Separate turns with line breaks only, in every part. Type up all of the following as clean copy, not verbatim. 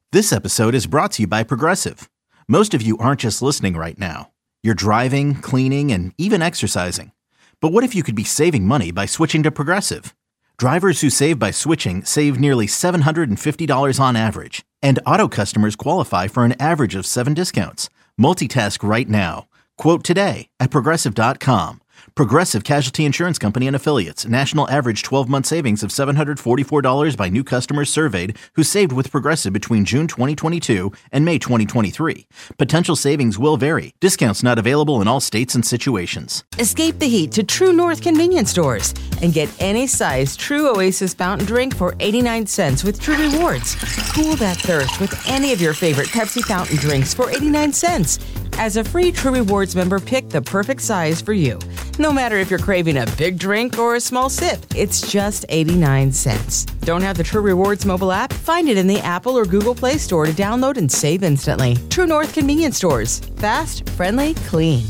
This episode is brought to you by Progressive. Most of you aren't just listening right now. You're driving, cleaning, and even exercising. But what if you could be saving money by switching to Progressive? Drivers who save by switching save nearly $750 on average. And auto customers qualify for an average of 7 discounts. Multitask right now. Quote today at Progressive.com. Progressive Casualty Insurance Company and Affiliates. National average 12-month savings of $744 by new customers surveyed who saved with Progressive between June 2022 and May 2023. Potential savings will vary. Discounts not available in all states and situations.
Escape the heat to True North convenience stores and get any size True Oasis fountain drink for 89 cents with True Rewards. Cool that thirst with any of your favorite Pepsi fountain drinks for 89 cents. As a free True Rewards member, pick the perfect size for you. No matter if you're craving a big drink or a small sip, it's just 89 cents. Don't have the True Rewards mobile app? Find it in the Apple or Google Play Store to download and save instantly. True North convenience stores. Fast, friendly, clean.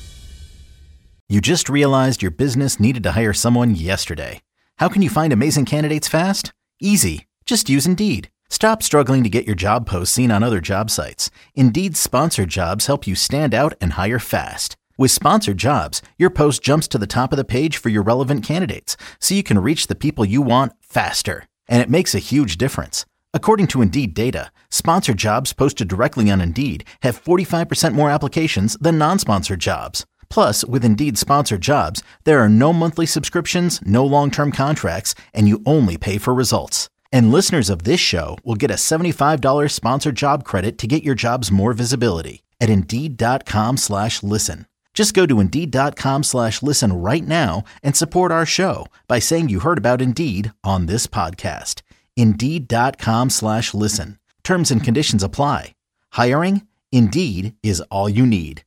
You just realized your business needed to hire someone yesterday. How can you find amazing candidates fast? Easy. Just use Indeed. Stop struggling to get your job posts seen on other job sites. Indeed's sponsored jobs help you stand out and hire fast. With sponsored jobs, your post jumps to the top of the page for your relevant candidates, so you can reach the people you want faster. And it makes a huge difference. According to Indeed data, sponsored jobs posted directly on Indeed have 45% more applications than non-sponsored jobs. Plus, with Indeed sponsored jobs, there are no monthly subscriptions, no long-term contracts, and you only pay for results. And listeners of this show will get a $75 sponsored job credit to get your jobs more visibility at Indeed.com/listen. Just go to Indeed.com/listen right now and support our show by saying you heard about Indeed on this podcast. Indeed.com/listen. Terms and conditions apply. Hiring? Indeed is all you need.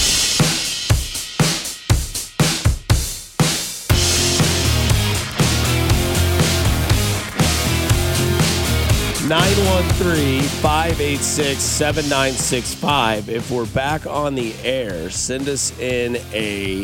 913-586-7965. If we're back on the air, send us in a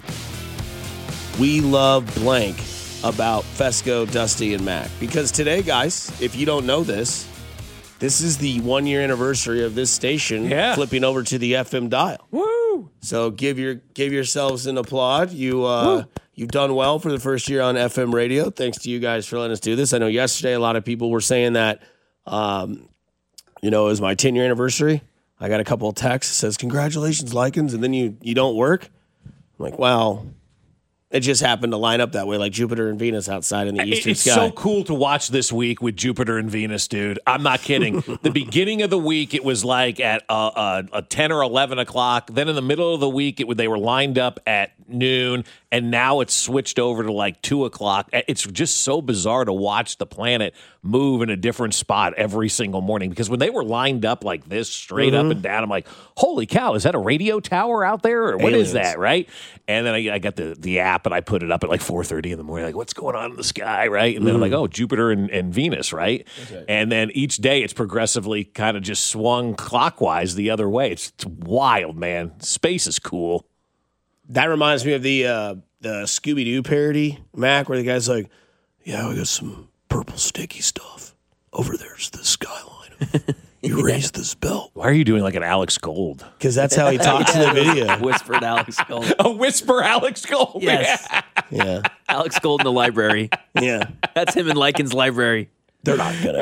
"We Love Blank" about Fesco, Dusty, and Mac. Because today, guys, if you don't know this is the 1-year anniversary of this station flipping over to the FM dial.
Woo!
So give yourselves an applaud. You've done well for the first year on FM radio. Thanks to you guys for letting us do this. I know yesterday a lot of people were saying that, it was my 10-year anniversary. I got a couple of texts that says, "Congratulations, Likens," and then you don't work. I'm like, well, it just happened to line up that way, like Jupiter and Venus outside in the eastern sky.
It's so cool to watch this week with Jupiter and Venus, dude. I'm not kidding. The beginning of the week, it was like at 10 or 11 o'clock. Then in the middle of the week, they were lined up at noon, and now it's switched over to like 2 o'clock. It's just so bizarre to watch the planet move in a different spot every single morning, because when they were lined up like this, straight up and down, I'm like, holy cow, is that a radio tower out there, or what is that, right? And then I got the app, and I put it up at like 4:30 in the morning, like, what's going on in the sky, right? And then I'm like, oh, Jupiter and Venus, right? Okay. And then each day it's progressively kind of just swung clockwise the other way. It's wild, man. Space is cool.
That reminds me of the Scooby-Doo parody, Mac, where the guy's like, "Yeah, we got some purple sticky stuff. Over there's the skyline. You raise this belt."
Why are you doing like an Alex Gold?
Because that's how he talks in the video.
Whispered Alex Gold.
A whisper Alex Gold.
Yes.
Yeah.
Alex Gold in the library.
Yeah.
That's him in Likens' library.
They're not gonna.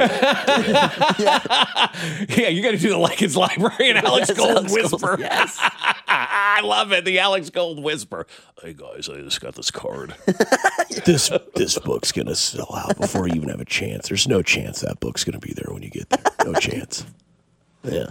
Yeah, you got to do the Likens library and Alex Gold
Alex
whisper.
Gold, yes.
I love it. The Alex Gold whisper. Hey guys, I just got this card.
This book's gonna sell out before you even have a chance. There's no chance that book's gonna be there when you get there. No chance. Yeah.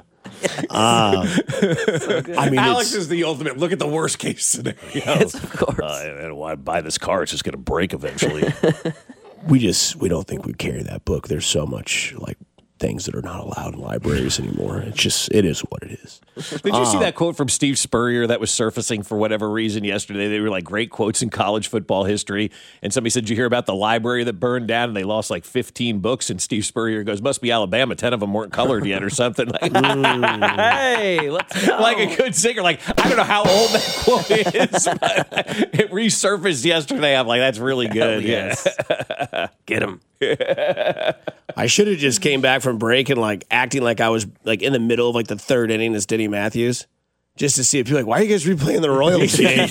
I mean, Alex is the ultimate. Look at the worst case scenario.
Yes, of course.
I don't want to buy this car. It's just going to break eventually.
We don't think we carry that book. There's so much like things that are not allowed in libraries anymore. It is what it is.
Did you see that quote from Steve Spurrier that was surfacing for whatever reason yesterday? They were like great quotes in college football history. And somebody said, "Did you hear about the library that burned down and they lost like 15 books?" And Steve Spurrier goes, "Must be Alabama. 10 of them weren't colored yet or something." Like,
hey, let's go.
Like a good singer. Like, I don't know how old that quote is, but it resurfaced yesterday. I'm like, that's really good.
Yes.
Yeah.
Get him.
I should have just came back from break and like acting like I was like in the middle of like the third inning as Denny Matthews. Just to see if you're like, why are you guys replaying the Royals game?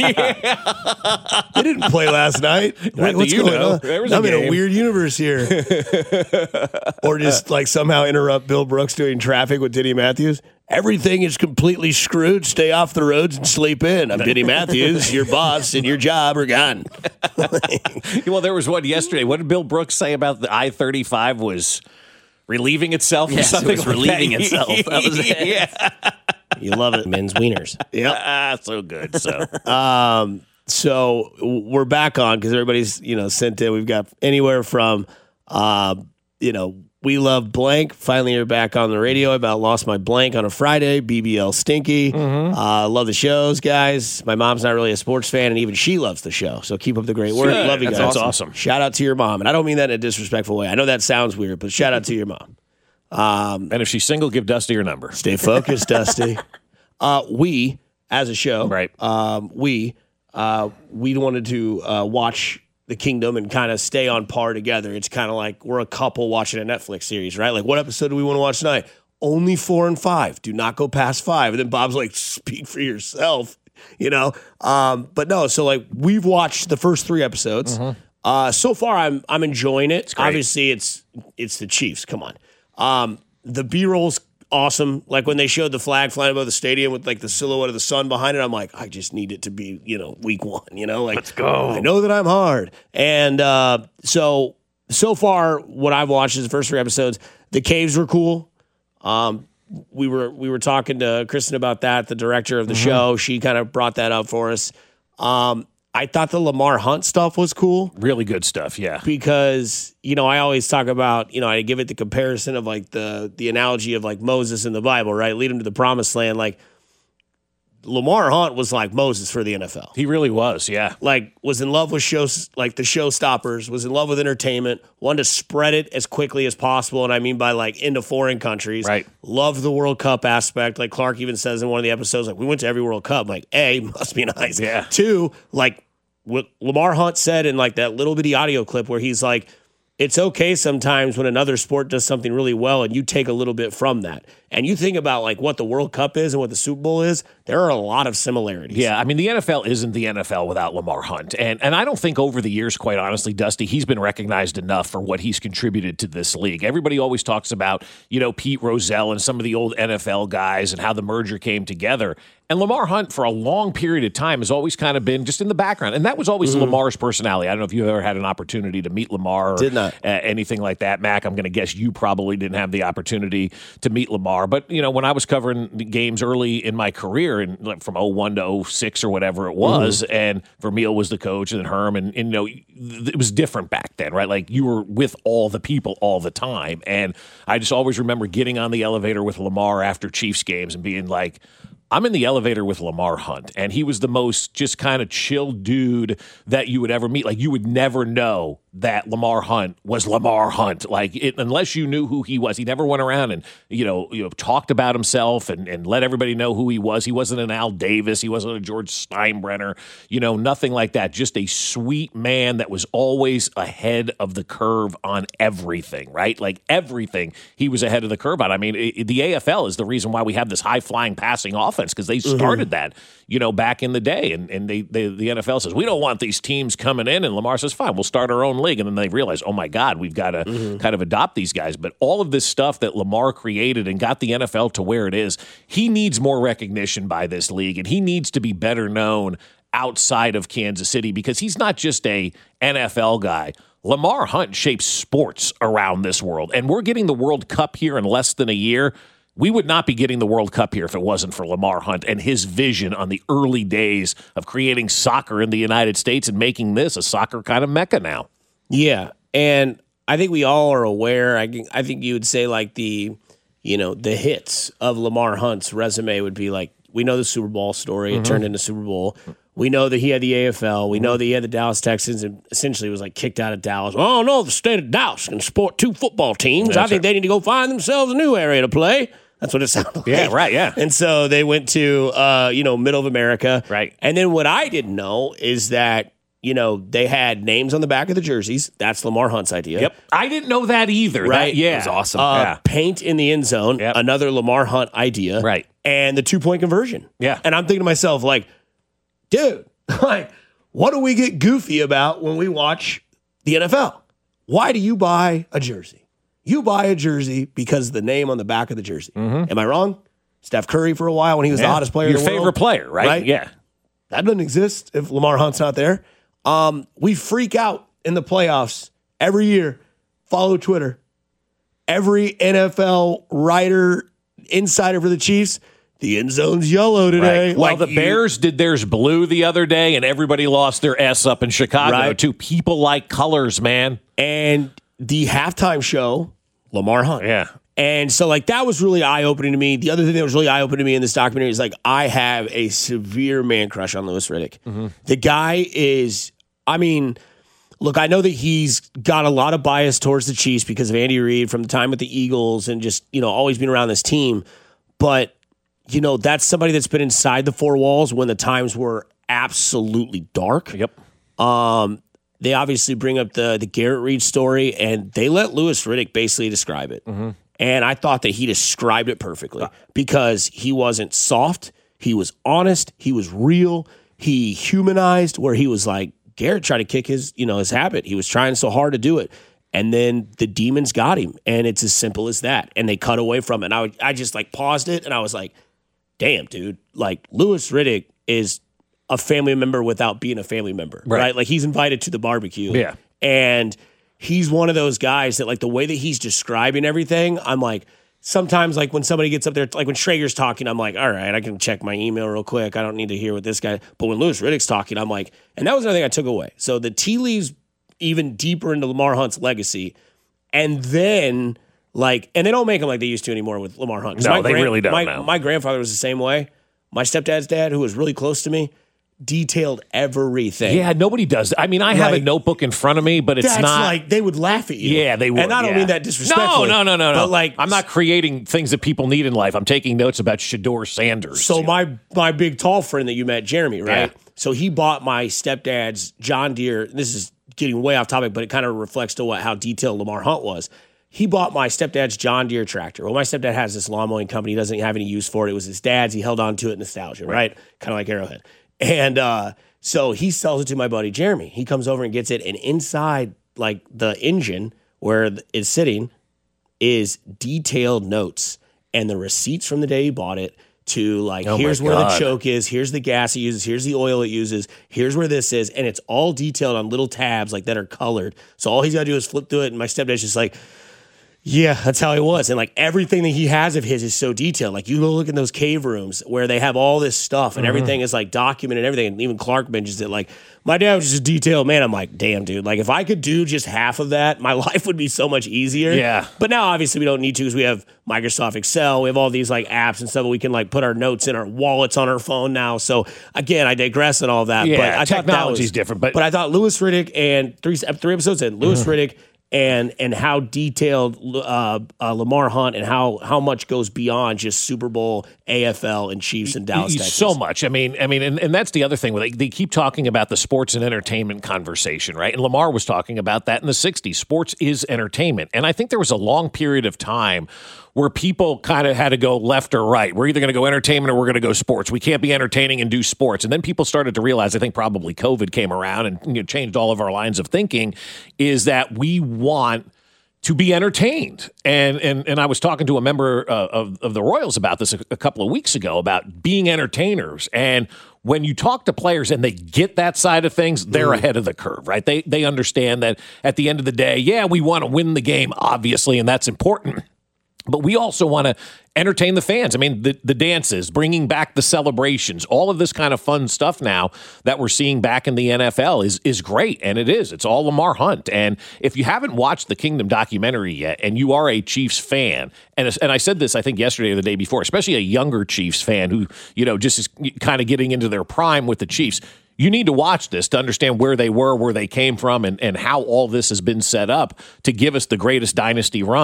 They didn't play last night. What's going on? I'm in a weird universe here. Or just like somehow interrupt Bill Brooks doing traffic with Denny Matthews. Everything is completely screwed. Stay off the roads and sleep in. I'm Denny Matthews, your boss, and your job are gone.
Well, there was one yesterday. What did Bill Brooks say about the I-35 was relieving itself or
Yes,
something?
it was relieving itself. That was it.
Yeah.
You love it. Men's wieners. Yep.
So good. So
So we're back on because everybody's, sent in. We've got anywhere from, we love blank. Finally, you're back on the radio. I about lost my blank on a Friday. BBL Stinky. Love the shows, guys. My mom's not really a sports fan, and even she loves the show. So keep up the great work. Love you guys.
That's awesome.
Shout out to your mom. And I don't mean that in a disrespectful way. I know that sounds weird, but shout out to your mom.
And if she's single, give Dusty your number.
Stay focused, Dusty. We, as a show,
right?
We wanted to watch The Kingdom and kind of stay on par together. It's kind of like we're a couple watching a Netflix series, right? Like, what episode do we want to watch tonight? Only 4 and 5. Do not go past 5. And then Bob's like, speak for yourself, But no, so like we've watched the first 3 episodes. So far, I'm enjoying it. Obviously, it's the Chiefs. Come on. The B-roll's awesome. Like when they showed the flag flying above the stadium with like the silhouette of the sun behind it, I'm like, I just need it to be, week 1, like, let's go. I know that I'm hard. And so far what I've watched is the first 3 episodes. The caves were cool. We were talking to Kristen about that, the director of the show. She kind of brought that up for us. I thought the Lamar Hunt stuff was cool.
Really good stuff, yeah.
Because, I always talk about, I give it the comparison of like the analogy of like Moses in the Bible, right? Lead him to the promised land. Like Lamar Hunt was like Moses for the NFL.
He really was, yeah.
Like was in love with shows, like the showstoppers, was in love with entertainment, wanted to spread it as quickly as possible. And I mean by like into foreign countries.
Right.
Loved the World Cup aspect. Like Clark even says in one of the episodes, like we went to every World Cup. I'm like, A, must be nice.
Yeah.
2, like what Lamar Hunt said in like that little bitty audio clip where he's like, it's okay sometimes when another sport does something really well and you take a little bit from that. And you think about like what the World Cup is and what the Super Bowl is, there are a lot of similarities.
Yeah, I mean, the NFL isn't the NFL without Lamar Hunt. And I don't think over the years, quite honestly, Dusty, he's been recognized enough for what he's contributed to this league. Everybody always talks about, Pete Rozelle and some of the old NFL guys and how the merger came together. And Lamar Hunt, for a long period of time, has always kind of been just in the background. And that was always Lamar's personality. I don't know if you ever had an opportunity to meet Lamar or
Did not.
Anything like that. Mac, I'm going to guess you probably didn't have the opportunity to meet Lamar. But, when I was covering the games early in my career, and like from 01 to 06 or whatever it was, and Vermeil was the coach, and then Herm, and it was different back then, right? Like you were with all the people all the time. And I just always remember getting on the elevator with Lamar after Chiefs games and being like, I'm in the elevator with Lamar Hunt, and he was the most just kind of chill dude that you would ever meet. Like, you would never know that Lamar Hunt was Lamar Hunt. Like, unless you knew who he was. He never went around and, talked about himself and let everybody know who he was. He wasn't an Al Davis. He wasn't a George Steinbrenner. Nothing like that. Just a sweet man that was always ahead of the curve on everything, right? Like, everything he was ahead of the curve on. I mean, the AFL is the reason why we have this high-flying passing offense, because they started that, back in the day. And the NFL says, we don't want these teams coming in. And Lamar says, fine, we'll start our own league. And then they realize, oh my God, we've got to kind of adopt these guys. But all of this stuff that Lamar created and got the NFL to where it is, he needs more recognition by this league, and he needs to be better known outside of Kansas City, because he's not just a NFL guy. Lamar Hunt shapes sports around this world, and we're getting the World Cup here in less than a year. We would not be getting the World Cup here if it wasn't for Lamar Hunt and his vision on the early days of creating soccer in the United States and making this a soccer kind of mecca now.
Yeah, and I think we all are aware. I think you would say like the hits of Lamar Hunt's resume would be like, we know the Super Bowl story. It turned into Super Bowl. We know that he had the AFL. We know that he had the Dallas Texans and essentially was like kicked out of Dallas. Oh, no, the state of Dallas can support 2 football teams. I think they need to go find themselves a new area to play. That's what it sounded like.
Yeah, right, yeah.
And so they went to, middle of America.
Right.
And then what I didn't know is that they had names on the back of the jerseys. That's Lamar Hunt's idea.
Yep. I didn't know that either.
Right?
Yeah.
It was awesome.
Paint in the end zone.
Yep.
Another Lamar Hunt idea.
Right.
And the 2-point conversion.
Yeah.
And I'm thinking to myself, like, dude, like, what do we get goofy about when we watch the NFL? Why do you buy a jersey? You buy a jersey because of the name on the back of the jersey. Am I wrong? Steph Curry for a while when he was the hottest player in the world.
Your favorite player, right? Yeah.
That doesn't exist if Lamar Hunt's not there. We freak out in the playoffs every year. Follow Twitter. Every NFL writer, insider for the Chiefs, the end zone's yellow today.
Right. Well, the Bears did theirs blue the other day, and everybody lost their S up in Chicago, too. People like colors, man.
And the halftime show, Lamar Hunt.
Yeah.
And so, like, that was really eye-opening to me. The other thing that was really eye-opening to me in this documentary is, like, I have a severe man crush on Louis Riddick. The guy is, look, I know that he's got a lot of bias towards the Chiefs because of Andy Reid from the time with the Eagles and just, always being around this team. But, that's somebody that's been inside the four walls when the times were absolutely dark.
Yep.
They obviously bring up the Garrett Reid story, and they let Louis Riddick basically describe it. And I thought that he described it perfectly because he wasn't soft. He was honest. He was real. He humanized where he was like, Garrett tried to kick his habit. He was trying so hard to do it. And then the demons got him, and it's as simple as that. And they cut away from it. And I just like paused it, and I was like, damn, dude. Like, Louis Riddick is a family member without being a family member, right? Like, he's invited to the barbecue.
Yeah.
And he's one of those guys that, like, the way that he's describing everything, I'm like, sometimes, like, when somebody gets up there, like when Schrager's talking, I'm like, all right, I can check my email real quick. I don't need to hear what this guy, but when Louis Riddick's talking, I'm like, and that was another thing I took away. So the tea leaves even deeper into Lamar Hunt's legacy. And then, like, and they don't make him like they used to anymore with Lamar Hunt.
No, they really don't now.
My grandfather was the same way. My stepdad's dad, who was really close to me, detailed everything.
Yeah, nobody does. I mean, I have a notebook in front of me, but it's not
like they would laugh at you.
Yeah, they would.
And I don't mean that disrespectfully.
No.
But like,
I'm not creating things that people need in life. I'm taking notes about Shedeur Sanders.
So my big tall friend that you met, Jeremy, right?
Yeah.
So he bought my stepdad's John Deere. This is getting way off topic, but it kind of reflects to how detailed Lamar Hunt was. He bought my stepdad's John Deere tractor. Well, my stepdad has this lawn mowing company. He doesn't have any use for it. It was his dad's. He held on to it, nostalgia, right? Kind of like Arrowhead. And so he sells it to my buddy Jeremy. He comes over and gets it, and inside, like, the engine where it's sitting is detailed notes and the receipts from the day he bought it to, like, here's where the choke is, here's the gas it uses, here's the oil it uses, here's where this is, and it's all detailed on little tabs, like, that are colored. So all he's got to do is flip through it, and my stepdad's just like, yeah, that's how he was. And, like, everything that he has of his is so detailed. Like, you go look in those cave rooms where they have all this stuff and everything is, like, documented and everything. And even Clark mentions it. Like, my dad was just a detailed man. I'm like, damn, dude. Like, if I could do just half of that, my life would be so much easier.
Yeah.
But now, obviously, we don't need to because we have Microsoft Excel. We have all these, like, apps and stuff. We can, like, put our notes in our wallets on our phone now. So, again, I digress on all that.
Yeah,
but I
technology's different. But
I thought Louis Riddick and three episodes in, Louis Riddick and how detailed Lamar Hunt and how much goes beyond just Super Bowl, AFL, and Chiefs and Dallas Texans.
So much. I mean, and that's the other thing. They keep talking about the sports and entertainment conversation, right? And Lamar was talking about that in the 60s. Sports is entertainment. And I think there was a long period of time where people kind of had to go left or right. We're either going to go entertainment or we're going to go sports. We can't be entertaining and do sports. And then people started to realize, I think probably COVID came around and changed all of our lines of thinking, is that we want to be entertained. And I was talking to a member of the Royals about this a couple of weeks ago, about being entertainers. And when you talk to players and they get that side of things, they're ahead of the curve, right? They understand that at the end of the day, yeah, we want to win the game, obviously, and that's important. But we also want to entertain the fans. I mean, the dances, bringing back the celebrations, all of this kind of fun stuff now that we're seeing back in the NFL is great, and it is. It's all Lamar Hunt. And if you haven't watched the Kingdom documentary yet, and you are a Chiefs fan, and I said this, I think, yesterday or the day before, especially a younger Chiefs fan who, just is kind of getting into their prime with the Chiefs, you need to watch this to understand where they were, where they came from, and how all this has been set up to give us the greatest dynasty run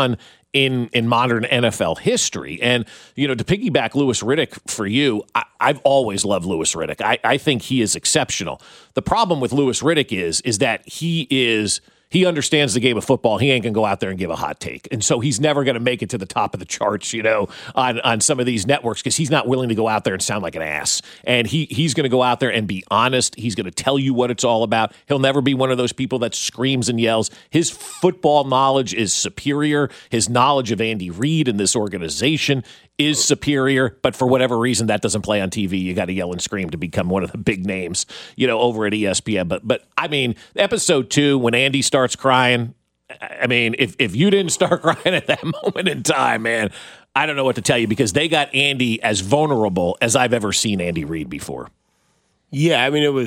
in modern NFL history. And, you know, to piggyback Louis Riddick for you, I've always loved Louis Riddick. I think he is exceptional. The problem with Louis Riddick is that he understands the game of football. He ain't going to go out there and give a hot take. And so he's never going to make it to the top of the charts, you know, on some of these networks because he's not willing to go out there and sound like an ass. And he's going to go out there and be honest. He's going to tell you what it's all about. He'll never be one of those people that screams and yells. His football knowledge is superior. His knowledge of Andy Reid and this organization is superior, but for whatever reason, that doesn't play on TV. You got to yell and scream to become one of the big names, you know, over at ESPN. But I mean, episode 2, when Andy starts crying, I mean, if you didn't start crying at that moment in time, man, I don't know what to tell you because they got Andy as vulnerable as I've ever seen Andy Reid before.
Yeah, I mean,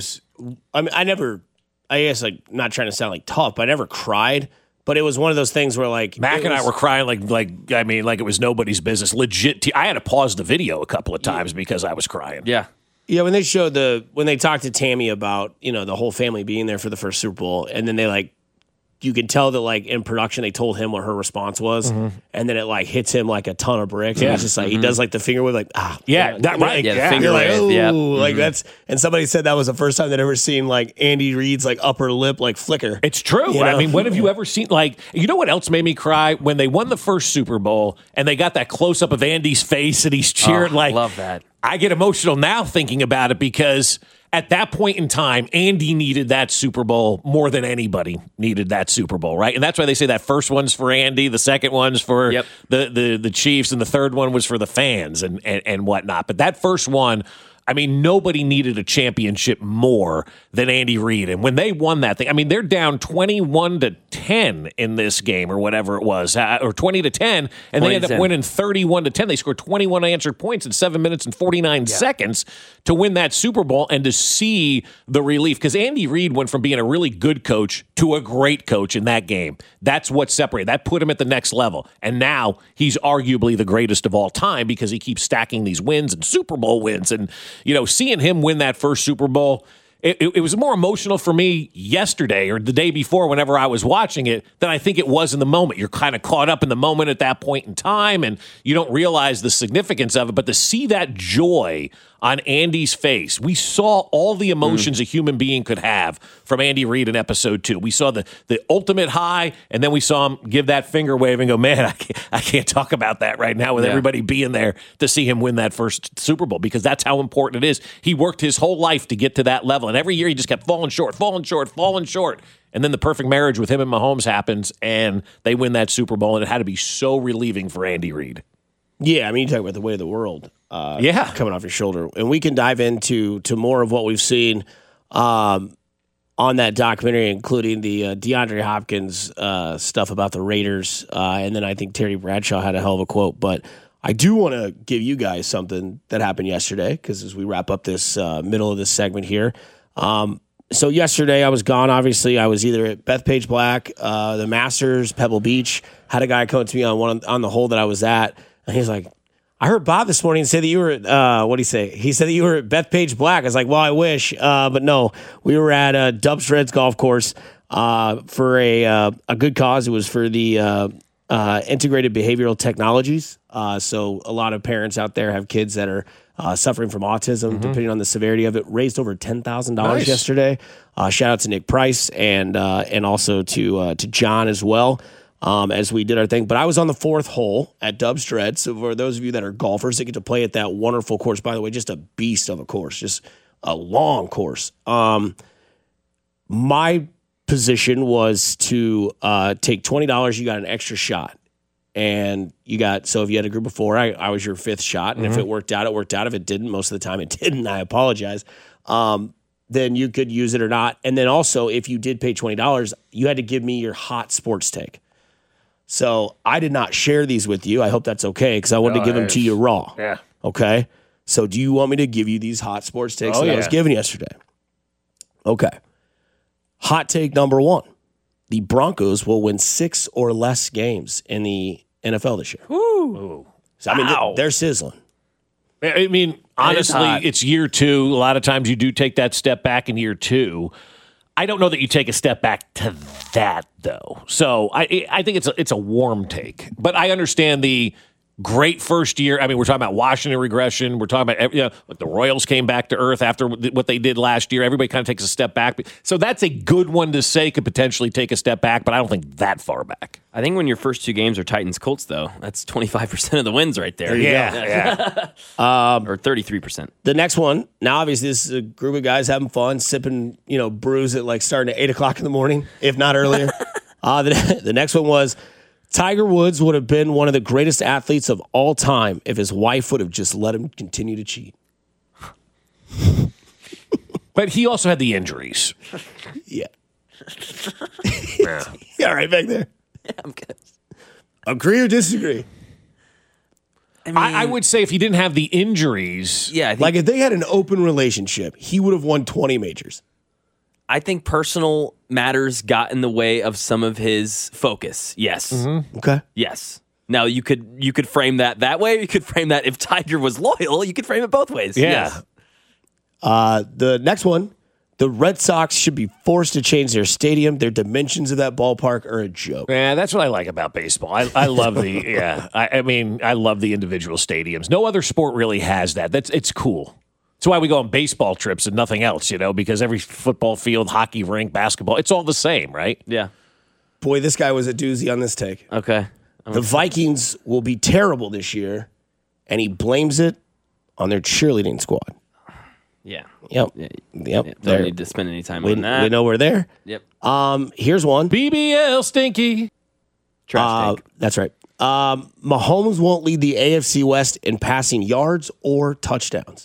I guess, like, not trying to sound like tough, but I never cried. But it was one of those things where, like,
Mac and I were crying like it was nobody's business. Legit. I had to pause the video a couple of times because I was crying.
Yeah.
Yeah, when they talked to Tammy about, you know, the whole family being there for the first Super Bowl, and then they, like, you could tell that, like, in production they told him what her response was, and then it, like, hits him like a ton of bricks. Yeah. And it's just like he does, like, the finger wave, like, right.
Yeah, the finger
You're like,
wave.
ooh,
Yeah.
like that's. And somebody said that was the first time they'd ever seen, like, Andy Reid's, like, upper lip, like, flicker.
It's true.
You know?
I mean, when have you ever seen, like, you know what else made me cry? When they won the first Super Bowl and they got that close up of Andy's face and he's cheering, like,
love that.
I get emotional now thinking about it because at that point in time, Andy needed that Super Bowl more than anybody needed that Super Bowl, right? And that's why they say that first one's for Andy, the second one's for the Chiefs, and the third one was for the fans and whatnot. But that first one, I mean, nobody needed a championship more than Andy Reid. And when they won that thing, I mean, they're down 21-10 in this game or whatever it was, or 20-10, and they ended up winning 31-10. They scored 21 unanswered points in 7 minutes and 49 seconds to win that Super Bowl and to see the relief. Because Andy Reid went from being a really good coach to a great coach in that game. That's what separated. That put him at the next level. And now he's arguably the greatest of all time because he keeps stacking these wins and Super Bowl wins. And you know, seeing him win that first Super Bowl, it was more emotional for me yesterday or the day before whenever I was watching it than I think it was in the moment. You're kind of caught up in the moment at that point in time, and you don't realize the significance of it. But to see that joy on Andy's face, we saw all the emotions a human being could have from Andy Reid in episode 2. We saw the ultimate high, and then we saw him give that finger wave and go, man, I can't talk about that right now with everybody being there to see him win that first Super Bowl because that's how important it is. He worked his whole life to get to that level, and every year he just kept falling short. And then the perfect marriage with him and Mahomes happens, and they win that Super Bowl, and it had to be so relieving for Andy Reid.
Yeah, I mean, you talk about the way of the world coming off your shoulder. And we can dive into more of what we've seen on that documentary, including the DeAndre Hopkins stuff about the Raiders. And then I think Terry Bradshaw had a hell of a quote. But I do want to give you guys something that happened yesterday, because as we wrap up this middle of this segment here. So yesterday I was gone, obviously. I was either at Bethpage Black, the Masters, Pebble Beach. Had a guy come to me on the hole that I was at. And he's like, I heard Bob this morning say that you were at, what'd he say? He said that you were at Bethpage Black. I was like, well, I wish. But no, we were at Dubs Reds Golf Course for a good cause. It was for the Integrated Behavioral Technologies. So a lot of parents out there have kids that are suffering from autism, depending on the severity of it. Raised over $10,000 yesterday. Shout out to Nick Price and also to John as well. As we did our thing. But I was on the 4th hole at Dubs Dread. So for those of you that are golfers that get to play at that wonderful course, by the way, just a beast of a course, just a long course. My position was to take $20. You got an extra shot. And you got, so if you had a group of 4, I was your 5th shot. And if it worked out, it worked out. If it didn't, most of the time it didn't. I apologize. Then you could use it or not. And then also, if you did pay $20, you had to give me your hot sports take. So I did not share these with you. I hope that's okay, because I wanted to give them to you raw.
Yeah.
Okay? So do you want me to give you these hot sports takes that I was giving yesterday? Okay. Hot take number 1. The Broncos will win 6 or less games in the NFL this year.
Woo.
So, I mean, they're sizzling.
I mean, honestly, it's year 2. A lot of times you do take that step back in year 2. I don't know that you take a step back to that, though. So I think it's a warm take. But I understand the great first year. I mean, we're talking about Washington regression. We're talking about like the Royals came back to earth after what they did last year. Everybody kind of takes a step back. So that's a good one to say could potentially take a step back, but I don't think that far back.
I think when your first 2 games are Titans-Colts, though, that's 25% of the wins right there.
Yeah.
Or 33%.
The next one, now obviously this is a group of guys having fun, sipping, brews at like starting at 8 o'clock in the morning, if not earlier. The next one was, Tiger Woods would have been one of the greatest athletes of all time if his wife would have just let him continue to cheat.
But he also had the injuries.
Yeah. Yeah, right back there.
Yeah, I'm good.
Agree or disagree?
I would say if he didn't have the injuries.
Yeah, I think,
Like if they had an open relationship, he would have won 20 majors.
I think personal matters got in the way of some of his focus. Yes.
Okay.
Yes. Now, you could frame that way. You could frame that if Tiger was loyal. You could frame it both ways.
Yeah.
Yes.
The next one, the Red Sox should be forced to change their stadium. Their dimensions of that ballpark are a joke.
Yeah, that's what I like about baseball. I love the I love the individual stadiums. No other sport really has that. It's cool. That's why we go on baseball trips and nothing else, because every football field, hockey rink, basketball, it's all the same, right?
Yeah.
Boy, this guy was a doozy on this take.
Okay.
The Vikings will be terrible this year, and he blames it on their cheerleading squad.
Yeah.
Yep.
Don't need to spend any time on that.
We know we're there.
Yep.
Here's one.
BBL stinky.
Trash take.
That's right. Mahomes won't lead the AFC West in passing yards or touchdowns.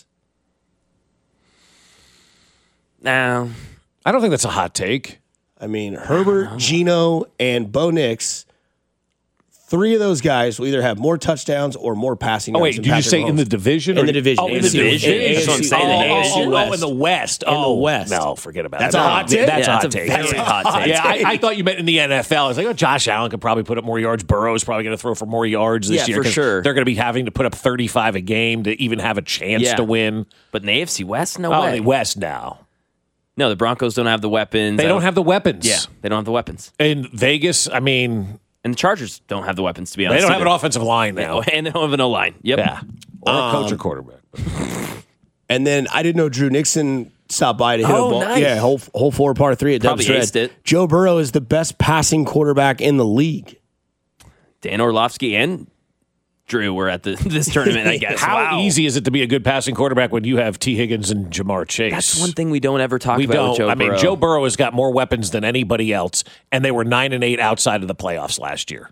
No.
I don't think that's a hot take.
I mean, Herbert, Geno, and Bo Nix, 3 of those guys will either have more touchdowns or more passing yards.
Oh, wait, did you say in the division?
In the division.
Oh, in the division.
That's what I'm saying.
Oh, in the West.
In the West.
No, forget about
That's
that.
a hot take?
That's a hot
That's a
take.
very hot take.
Yeah, I thought you meant in the NFL. I was like, Josh Allen could probably put up more yards. Burrow's probably going to throw for more yards this year.
for sure.
They're going to be having to put up 35 a game to even have a chance to win.
But in the AFC West, no
Oh,
way.
the West now.
No, the Broncos don't have the weapons.
They don't have the weapons.
Yeah, they don't have the weapons.
In Vegas, I mean,
And the Chargers don't have the weapons, to be honest.
they don't have
either.
an offensive line now.
And they don't have an O-line. Yep.
Yeah. Or a coach or quarterback.
And then I didn't know Drew Nixon stopped by to hit a ball.
Nice.
Yeah, whole 4 par 3 at
Probably
Dubs
aced
Red.
it.
Joe Burrow is the best passing quarterback in the league.
Dan Orlovsky and Drew were at this tournament, I guess.
How easy is it to be a good passing quarterback when you have T. Higgins and Jamar Chase?
That's one thing we don't ever talk about with Joe Burrow.
I mean, Joe Burrow has got more weapons than anybody else, and they were 9-8 outside of the playoffs last year.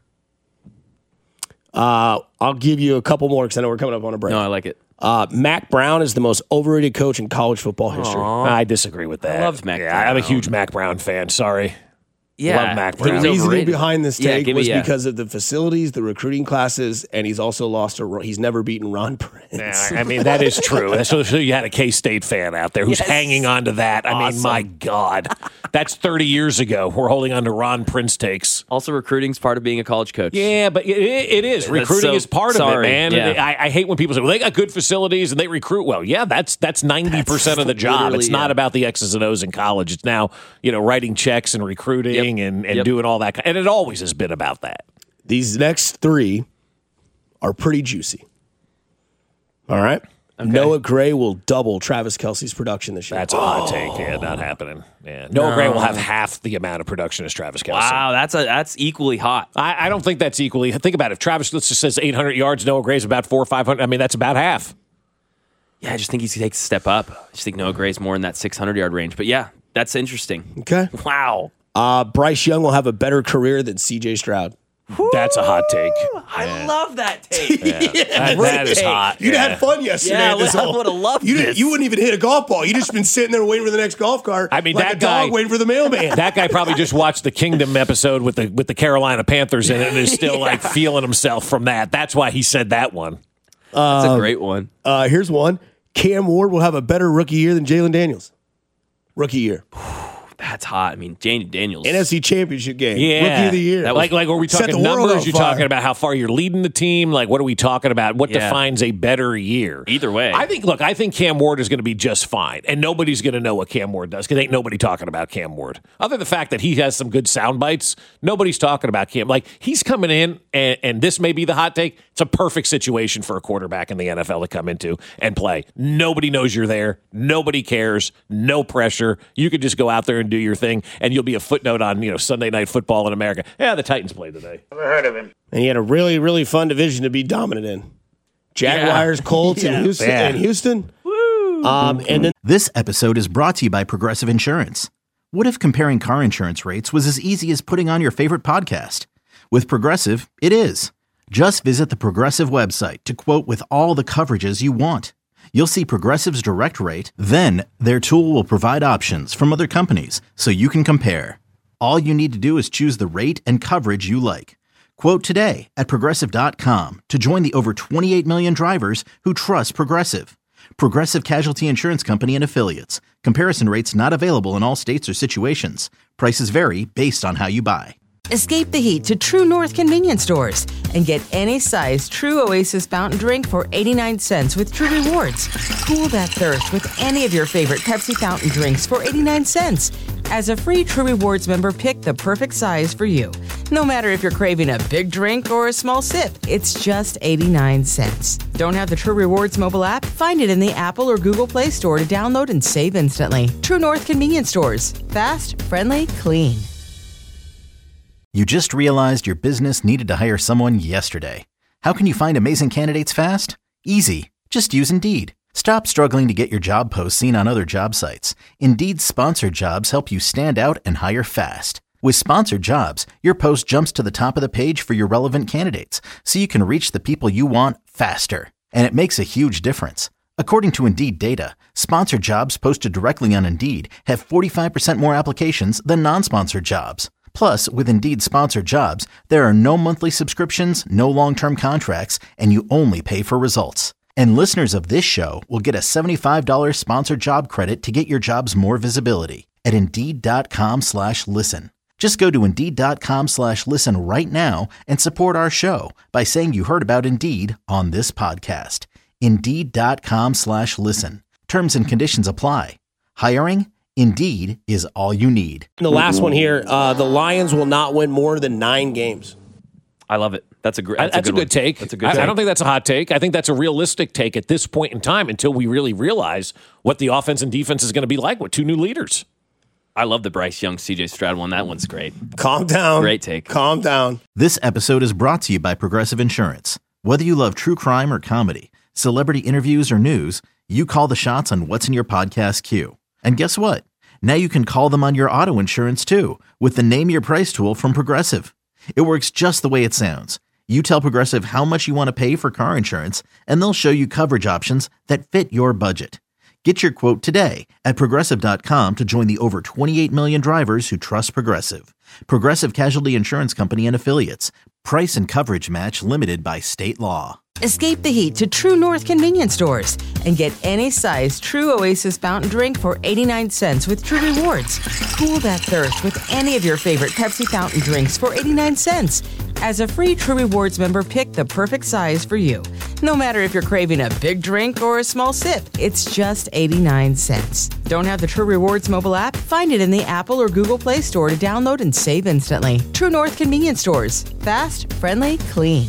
I'll give you a couple more because I know we're coming up on a break.
No, I like it.
Mac Brown is the most overrated coach in college football history.
I disagree with that.
I loved Mac
Yeah,
Brown.
I'm a huge Mac Brown fan. Sorry.
Yeah.
Love Mac
The
Brown.
He was
reasoning
overrated.
behind this
Yeah,
take
give me-
was
yeah.
because of the facilities, the recruiting classes, and he's also lost he's never beaten Ron Prince.
Yeah, I mean, that is true. So you had a K-State fan out there who's
Yes.
hanging on to that. I mean,
Awesome.
my God. That's 30 years ago. We're holding on to Ron Prince takes.
Also, recruiting's part of being a college coach.
Yeah, but it is. Recruiting is part of it, man.
Yeah.
And I hate when people say, well, they got good facilities and they recruit well. Yeah, that's 90% of the job.
literally,
It's not
yeah.
about the X's and O's in college. It's now, writing checks and recruiting and doing all that. And it always has been about that.
These next 3 are pretty juicy. All right? Noah Gray will double Travis Kelce's production this year.
That's a hot take. Yeah, not happening. Yeah. Noah Gray will have half the amount of production as Travis Kelce.
Wow, that's equally hot.
I don't think that's equally. Think about it. If Travis let's just says 800 yards, Noah Gray's about 400 or 500. I mean, that's about half.
Yeah, I just think he takes a step up. I just think Noah Gray's more in that 600-yard range. But yeah, that's interesting.
Okay.
Wow.
Bryce Young will have a better career than C.J. Stroud.
That's a hot take.
I love that take.
That is hot.
You'd
Yeah.
had fun yesterday.
Yeah,
at this
I
hole.
would've loved this.
You wouldn't even hit a golf ball. You just been sitting there waiting for the next golf cart.
I mean,
like
that
a dog
guy-
waiting for the mailman.
That guy probably just watched the Kingdom episode with the Carolina Panthers in it and is still like feeling himself from that. That's why he said that one.
That's a great one.
Here's one. Cam Ward will have a better rookie year than Jalen Daniels. Rookie year.
That's hot. I mean, Janie Daniels.
NFC Championship game.
Yeah.
Rookie of the year.
Like, are we
Set
talking
the world
numbers?
on
You're
fire.
talking about how far you're leading the team? Like, what are we talking about? What defines a better year?
Either way.
I think Cam Ward is going to be just fine, and nobody's going to know what Cam Ward does because ain't nobody talking about Cam Ward. Other than the fact that he has some good sound bites, nobody's talking about Cam. Like, he's coming in, and this may be the hot take. It's a perfect situation for a quarterback in the NFL to come into and play. Nobody knows you're there. Nobody cares. No pressure. You can just go out there and do your thing, and you'll be a footnote on Sunday Night Football in America. Yeah, the Titans played today.
Never heard of him.
And he had a really, really fun division to be dominant in. Jaguars, Colts, and Houston. And then
This episode is brought to you by Progressive Insurance. What if comparing car insurance rates was as easy as putting on your favorite podcast? With Progressive, it is. Just visit the Progressive website to quote with all the coverages you want. You'll see Progressive's direct rate, then their tool will provide options from other companies so you can compare. All you need to do is choose the rate and coverage you like. Quote today at Progressive.com to join the over 28 million drivers who trust Progressive. Progressive Casualty Insurance Company and Affiliates. Comparison rates not available in all states or situations. Prices vary based on how you buy.
Escape the heat to True North convenience stores and get any size True Oasis fountain drink for 89 cents with True Rewards. Cool that thirst with any of your favorite Pepsi fountain drinks for 89 cents. As a free True Rewards member, pick the perfect size for you. No matter if you're craving a big drink or a small sip, it's just 89 cents. Don't have the True Rewards mobile app? Find it in the Apple or Google Play Store to download and save instantly. True North convenience stores. Fast, friendly, clean.
You just realized your business needed to hire someone yesterday. How can you find amazing candidates fast? Easy. Just use Indeed. Stop struggling to get your job posts seen on other job sites. Indeed's sponsored jobs help you stand out and hire fast. With sponsored jobs, your post jumps to the top of the page for your relevant candidates, so you can reach the people you want faster. And it makes a huge difference. According to Indeed data, sponsored jobs posted directly on Indeed have 45% more applications than non-sponsored jobs. Plus, with Indeed sponsored jobs, there are no monthly subscriptions, no long-term contracts, and you only pay for results. And listeners of this show will get a $75 sponsored job credit to get your jobs more visibility at Indeed.com/listen. Just go to Indeed.com/listen right now and support our show by saying you heard about Indeed on this podcast. Indeed.com/listen. Terms and conditions apply. Hiring? Indeed is all you need.
the last one here, the Lions will not win more than 9 games.
I love it. That's a great.
That's a good take.
That's a good take.
I don't think that's a hot take. I think that's a realistic take at this point in time until we really realize what the offense and defense is going to be like with 2 new leaders.
I love the Bryce Young, CJ Stroud one. That one's great.
Calm down.
Great take.
Calm down.
This episode is brought to you by Progressive Insurance. Whether you love true crime or comedy, celebrity interviews or news, you call the shots on what's in your podcast queue. And guess what? Now you can call them on your auto insurance too with the Name Your Price tool from Progressive. It works just the way it sounds. You tell Progressive how much you want to pay for car insurance, and they'll show you coverage options that fit your budget. Get your quote today at Progressive.com to join the over 28 million drivers who trust Progressive. Progressive Casualty Insurance Company and Affiliates. Price and coverage match limited by state law.
Escape the heat to True North convenience stores and get any size True Oasis fountain drink for 89 cents with True Rewards. Cool that thirst with any of your favorite Pepsi fountain drinks for 89 cents. As a free True Rewards member, pick the perfect size for you. No matter if you're craving a big drink or a small sip, it's just 89 cents. Don't have the True Rewards mobile app? Find it in the Apple or Google Play Store to download and save instantly. True North convenience stores. Fast, friendly, clean.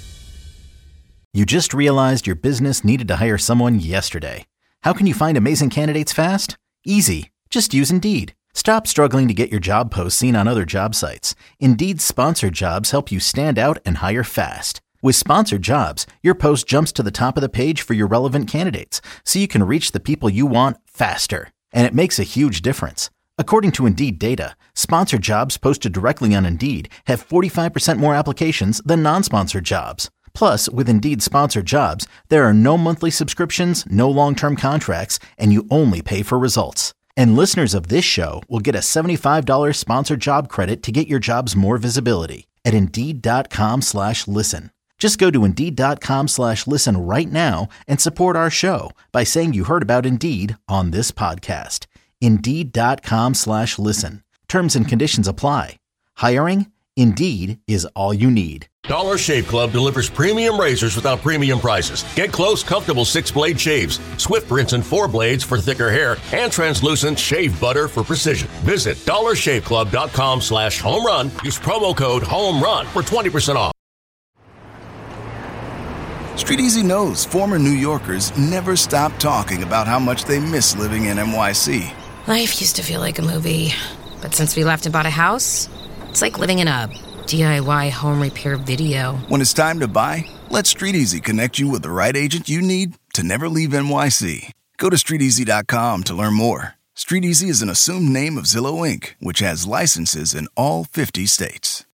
You just realized your business needed to hire someone yesterday. How can you find amazing candidates fast? Easy. Just use Indeed. Stop struggling to get your job posts seen on other job sites. Indeed's sponsored jobs help you stand out and hire fast. With sponsored jobs, your post jumps to the top of the page for your relevant candidates, so you can reach the people you want faster. And it makes a huge difference. According to Indeed data, sponsored jobs posted directly on Indeed have 45% more applications than non-sponsored jobs. Plus, with Indeed sponsored jobs, there are no monthly subscriptions, no long-term contracts, and you only pay for results. And listeners of this show will get a $75 sponsored job credit to get your jobs more visibility at Indeed.com/listen. Just go to Indeed.com/listen right now and support our show by saying you heard about Indeed on this podcast. Indeed.com/listen. Terms and conditions apply. Hiring? Indeed is all you need.
Dollar Shave Club delivers premium razors without premium prices. Get close, comfortable 6-blade shaves, swift rinse and 4 blades for thicker hair, and translucent shave butter for precision. Visit dollarshaveclub.com/home run. Use promo code HOMERUN for 20% off.
Street Easy knows former New Yorkers never stop talking about how much they miss living in NYC.
Life used to feel like a movie, but since we left and bought a house, it's like living in a DIY home repair video.
When it's time to buy, let Street Easy connect you with the right agent you need to never leave NYC. Go to StreetEasy.com to learn more. Street Easy is an assumed name of Zillow Inc., which has licenses in all 50 states.